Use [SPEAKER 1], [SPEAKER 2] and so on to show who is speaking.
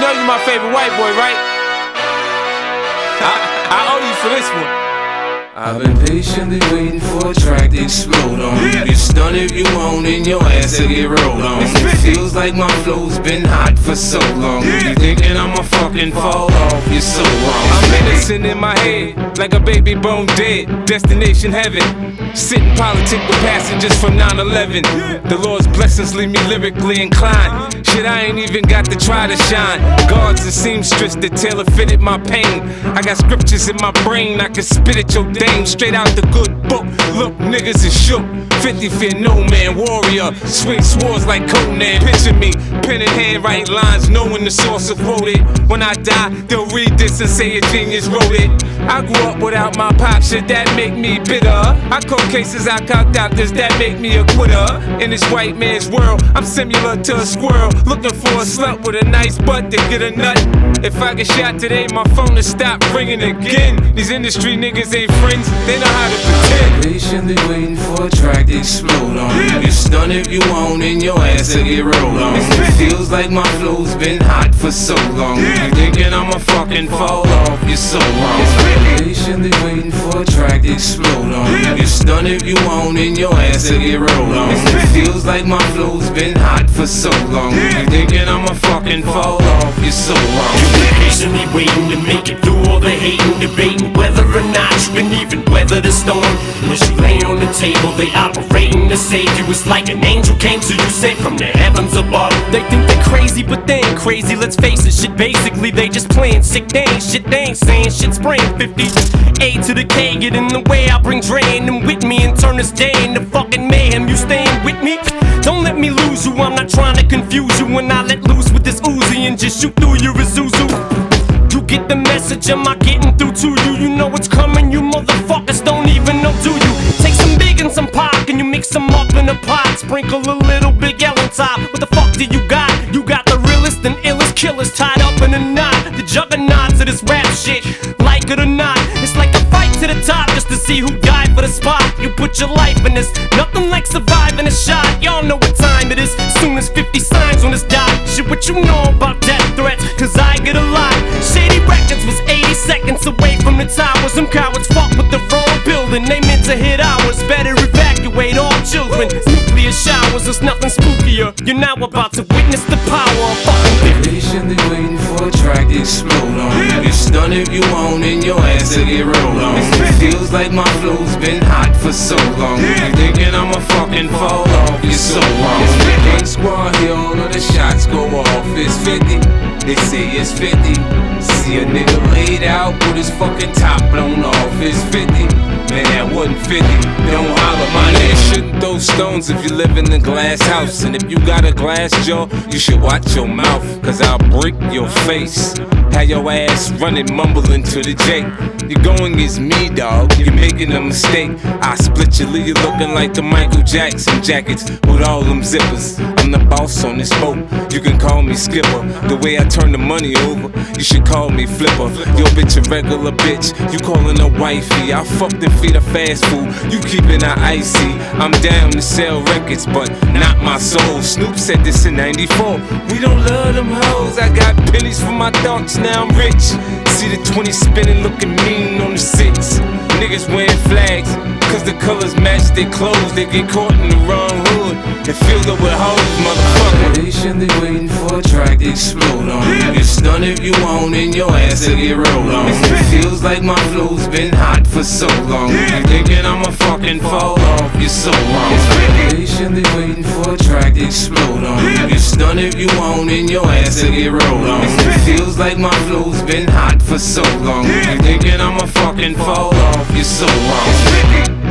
[SPEAKER 1] know you my favorite white boy, right? I owe you for this one.
[SPEAKER 2] I've been patiently waiting for a track to explode on. You get stunned if you want and your ass to get rolled on. It feels like my flow's been hot for so long. You thinking I'ma fucking fall off, you're so wrong.
[SPEAKER 1] I'm innocent in my head, like a baby bone dead. Destination heaven, sitting politic with passengers from 9/11. The Lord's blessings leave me lyrically inclined. Shit, I ain't even got to try to shine. Guards and seamstress that tailor fitted my pain. I got scriptures in my brain, I can spit at your dame straight out the good book. Look, niggas is shook. 50 fear no man, warrior. Swing swords like Conan. Picture me, pen in hand, write lines, knowing the source of quoted. When I die, they'll read this and say a genius wrote it. I grew up without my pop, shit that make me bitter. I caught cases, I caught doctors, that make me a quitter. In this white man's world, I'm similar to a squirrel, looking for a slut with a nice butt to get a nut. If I get shot today, my phone will stop ringing again. These industry niggas ain't friends, they know how to pretend.
[SPEAKER 2] Patiently waiting for a track to explode on. You get stunned if you want and your ass to get rolled on. It feels like my flow's been hot for so long. You thinking I'ma fucking fall off, you're so wrong. Patiently waiting for a track to explode on. You get stunned if you want and your ass to get rolled on. It feels like my flow's been hot for so long. You thinking I'ma fucking fall off, you're so wrong.
[SPEAKER 3] You've been patiently waiting to make it through all the hating, debating whether or not you can even weather the storm. And as you lay on the table, they operating to save you. It's like an angel came to you, sent from the heavens above.
[SPEAKER 4] They think they're crazy, but they ain't crazy, let's face it. Shit, basically, they just playing sick. They ain't shit, they ain't saying shit. Spraying 50 A to the K, get in the way. I bring Dre and them with me and turn this day into fucking mayhem. You staying with me? Don't let me lose you, I'm not trying to confuse you. When I let loose with this Uzi and just shoot through your Isuzu. You get the message, am I getting through to you? You know what's coming, you motherfuckers don't even know, do you? Take some big and some pop, and you mix them up in a pot. Sprinkle a little Big L on top. What the fuck do you got? You got the realest and illest killers tied up in a knot. The juggernauts of this rap shit, like it or not. It's like a fight to the top just to see who died for the spot. You put your life in this, nothing like surviving a shot. Y'all know what time it is, soon as 50 signs on this dot. Shit, what you know about death threats, cause I get a lot. Shady Records was 80 seconds away from the towers. Some cowards fuck with the wrong building, they meant to hit ours. Better evacuate all children, nuclear showers, there's nothing spookier. You're now about to witness the power of fucking 50.
[SPEAKER 2] Patiently waiting for a track to explode on. You get stunned if you want and your ass to get rolled on. It feels like my flow's been hot for so long. You thinking I'ma fucking fall off, you're so wrong. One squad here, all of the shots go off. It's 50, they say it's 50. See a nigga laid out with his fucking top blown off. It's 50, man, that wasn't 50. Don't holler, my nigga.
[SPEAKER 1] Shouldn't throw stones if you live in a glass house. And if you got a glass jaw, you should watch your mouth, cause I'll break your face. Have your ass running, mumbling to the J. You're going against me, dog, you're making a mistake. I split you, leave you looking like the Michael Jackson jackets with all them zippers. I'm the boss on this boat, you can call me skipper. The way I turn the money over, you should call me flipper. Your bitch a regular bitch, you calling her wifey. I fucked and feed her fast food, you keeping her icy. I'm down to sell records, but not my soul. Snoop said this in 94. We don't love them hoes, I got pennies for my thoughts, now I'm rich. See the 20 spinning, looking mean on the 6. Niggas wearing flags, cause the colors match their clothes. They get caught in the wrong hood and filled up with hoes, motherfucker.
[SPEAKER 2] Patiently waiting for a track to explode on. You get stunned if you want and your ass to get rolled on. It feels like my flow's been hot for so long. You thinking I'ma fucking fall off, you're so wrong. Patiently waiting for a track to explode on. You get stunned if you want and your ass to get rolled on. It feels like my flow's been hot for so long. You thinking I'ma fucking fall off, you're so wrong.